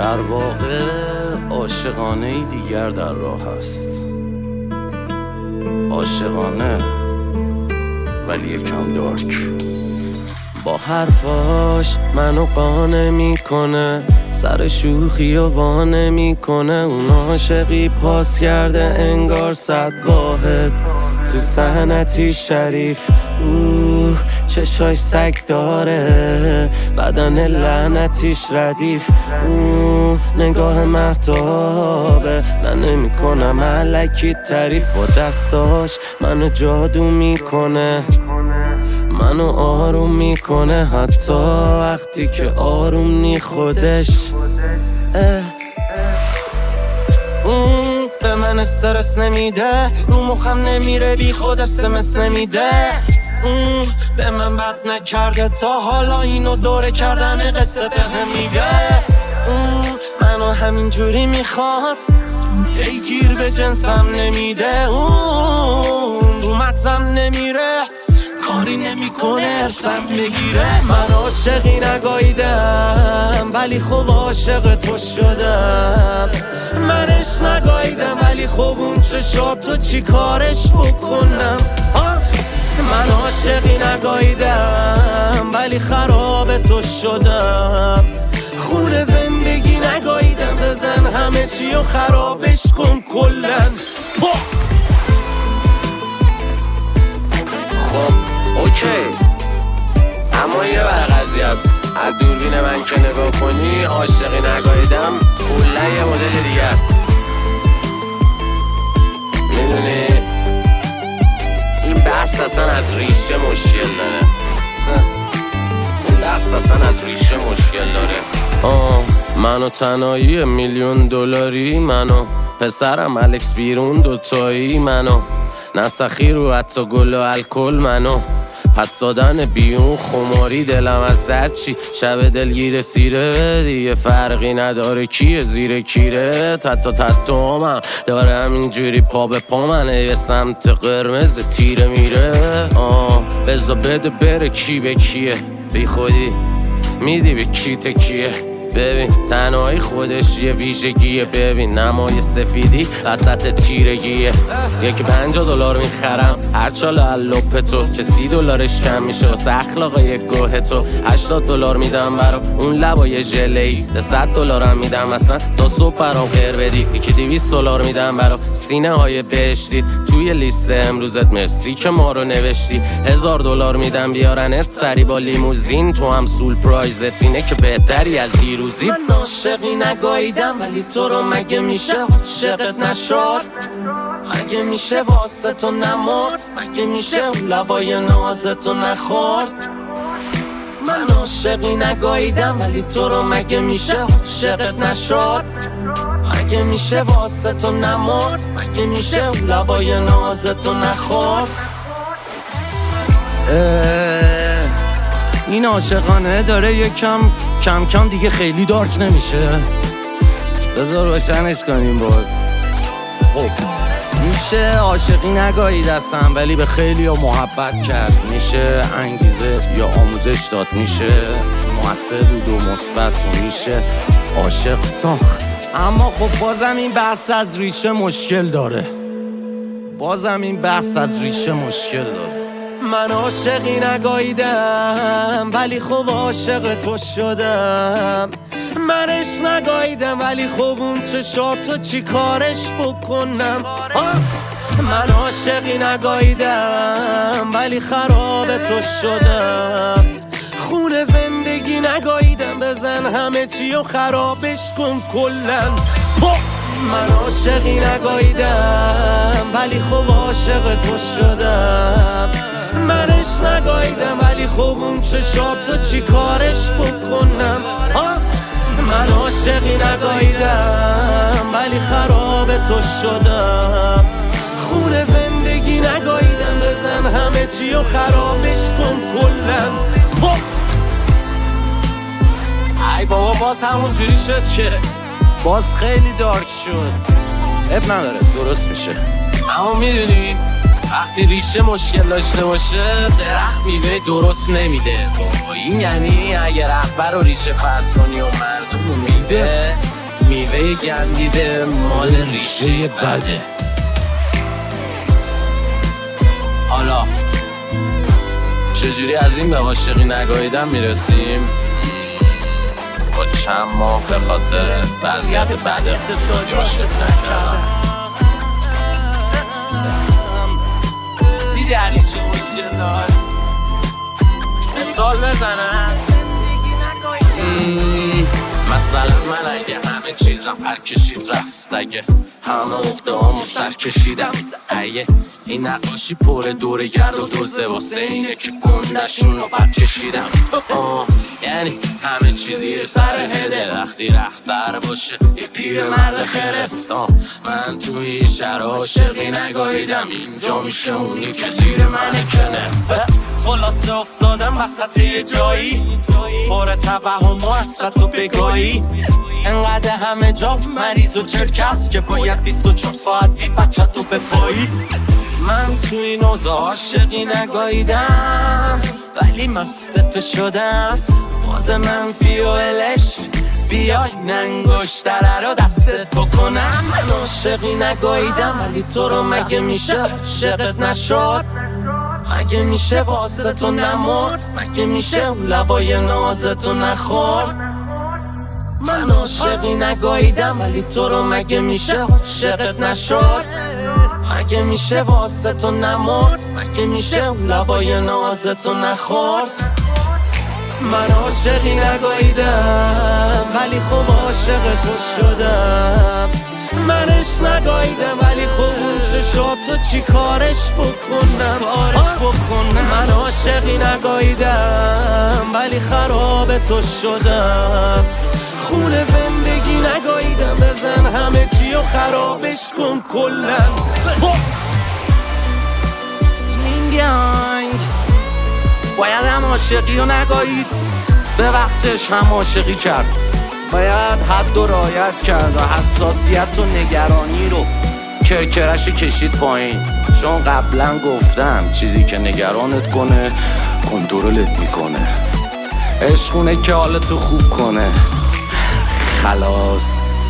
در واقع عاشقانه دیگر در راه است. عاشقانه ولی یکم دارک. با حرفاش منو قانع میکنه، سر شوخی و وانه میکنه. اون عاشقی پاس کرده انگار 100 واحد تو صحنتی شریف. چشاش سگ داره، بدن لعنتیش ردیف. نگاه مهتابه، نه نمیکنم الکی تعریف. با دستاش منو جادو میکنه، منو آروم میکنه، حتی وقتی که آروم نی خودش. به من استرس نمیده، رو مخم نمیره، بی خود اسمس نمیده. به من بد نکرده تا حالا، اینو دوره کردن قصه به هم میگه. منو همینجوری میخواد، گیر به جنسم نمیده. رو مغزم نمیره، کاری نمیکنه ارسم بگیره. من عاشقی نگاییدم ولی خب عاشق تو شدم. منش نگاییدم ولی خب اون چشاتو چی کارش بکنم. من عاشقی نگاییدم ولی خراب تو شدم. خون زندگی نگاییدم، بزن همه چی و خرابش کن کلن. خب اوکی، اما یه قضیه است. از دوربین من که نگاه کنی، عاشقی نگاییدم کلا یه مدل دیگه است. میدونی این بحث اصلا از ریشه مشکل داره. این بحث اصلا از ریشه مشکل داره. منو تنهایی $1,000,000، منو پسرم الکس بیرون دوتایی، منو نسخی رو حتی گل و الکل، منو پس دادن بیون خماری. دلم از زد چی شب دلگیر سیره، دیگه فرقی نداره کیه زیر کیره. تتو همم داره همینجوری پا به پا منه، یه سمت قرمز تیره میره. بزا بده بره کی به کیه، بی خودی میدی به کی تکیه. ببین تنهایی خودش یه ویژگیه، ببین نمای سفیدی وسط تیرگیه. یکی $50 میخرم هر چاله اللوپ تو، که $30 کم میشه واسه اخلاقای یک گوه تو. $80 میدم برا اون لبای ژله‌ای، $100 هم میدم اصلا تا صبح برام غیر بدی. یکی $200 میدم برا سینه های بهشتی، توی لیست امروزت مرسی که ما رو نوشتی. $1000 میدم بیارنت سری با لیموزین، تو هم سول پرایزت اینه که بهتری از دیروزی. من عاشقی نگاییدم ولی تو رو مگه میشه عاشقت نشد؟ مگه میشه واسه تو نمرد؟ مگه میشه اون لبای نازتو نخورد؟ من عاشقی نگاییدم ولی تو رو مگه میشه عاشقت نشد؟ مگه میشه واسه تو نمرد؟ مگه میشه اون لبای نازتو نخورد؟ این عاشقانه داره یکم کم کم دیگه خیلی دارک نمیشه. بذار روشنش کنیم باز. خب میشه عاشقی نگاهی دستم ولی به خیلی ها محبت کرد. میشه انگیزه یا آموزش داد، میشه مؤثر بود و مثبت، و میشه عاشق ساخت. اما خب بازم این بحث از ریشه مشکل داره. من عاشقی نگاییدم ولی خب عاشق تو شدم. منش نگاییدم ولی خب اون چشاتو چی کارش بکنم. من عاشقی نگاییدم ولی خراب تو شدم. خون زندگی نگاییدم، بزن همه چی و خرابش کن کلن. من عاشقی نگاییدم ولی خب عاشق تو شدم. منش نگاییدم ولی خب اون چشاتو چی کارش بکنم. من عاشقی نگاییدم ولی خراب تو شدم. خون زندگی نگاییدم، بزن همه چی و خرابش کن کلن. ای بابا باز همون جوری شد که باز خیلی دارک شد. اب نداره درست میشه. اما میدونی وقتی ریشه مشکل داشته باشه درخت میوه درست نمیده. این یعنی اگه رهبر رو ریشه فرض کنی و مردم رو میوه میوه گندیده مال ریشه بده. حالا چجوری از این به عاشقی نگاهیدن میرسیم؟ با چند ماه به خاطر وضعیت بد اقتصادی عاشقی نکردم. دیدی علی چه مشکل داشت؟ مثال بزنم مثلا من اگه همه چیزم پر کشید رفت، اگه همه عقده هامو سر کشیدم، اگه این نقاشی پر دوره گرد و دوزه واسه اینه که گندشون رو پر کشیدم. یعنی همه چیزی سر هده وقتی رهبر باشه یه پیر مرد خرفت. من توی شهر عاشقی نگاهیدم، اینجا میشه اونی که زیر منه که نفت. خلاصه افتادم وسط یه جایی پر توهم و حسرت و بگاهی، انقدر همه جا مریض و چرکس که باید 24 ساعتی بچت و بپایی. من توی این اوضاع عاشقی نگاهیدم ولی مستت شدم. فاز منفی و الش بیای ننگشتره رو دستت بکنم. من عاشقی نگاهیدم ولی تو رو مگه میشه عاشقت نشد؟ مگه میشه واسه تو نمرد؟ مگه میشه اون لبای نازتو نخورد؟ من عاشقی نگاهیدم ولی تو رو مگه میشه عاشقت نشد؟ مگه میشه واسه تو نمرد؟ مگه میشه اون لبای نازتو نخورد؟ من عاشقی نگاهیدم ولی خب عاشق تو شدم. منش نگاهیدم ولی خب اون چشاتو چی کارش بکنم؟ من عاشقی نگاهیدم ولی خراب تو شدم. خون زندگی نگاهیدم بزن همه چی و خرابش کن کلن. باید هم عاشقی رو نگاهید، به وقتش هم عاشقی کرد. باید حد و رعایت کرد و حساسیت و نگرانی رو کرکرش کشید پایین. چون قبلا گفتم چیزی که نگرانت کنه کنترلت میکنه. عشقونه که حالتو خوب کنه. خلاص.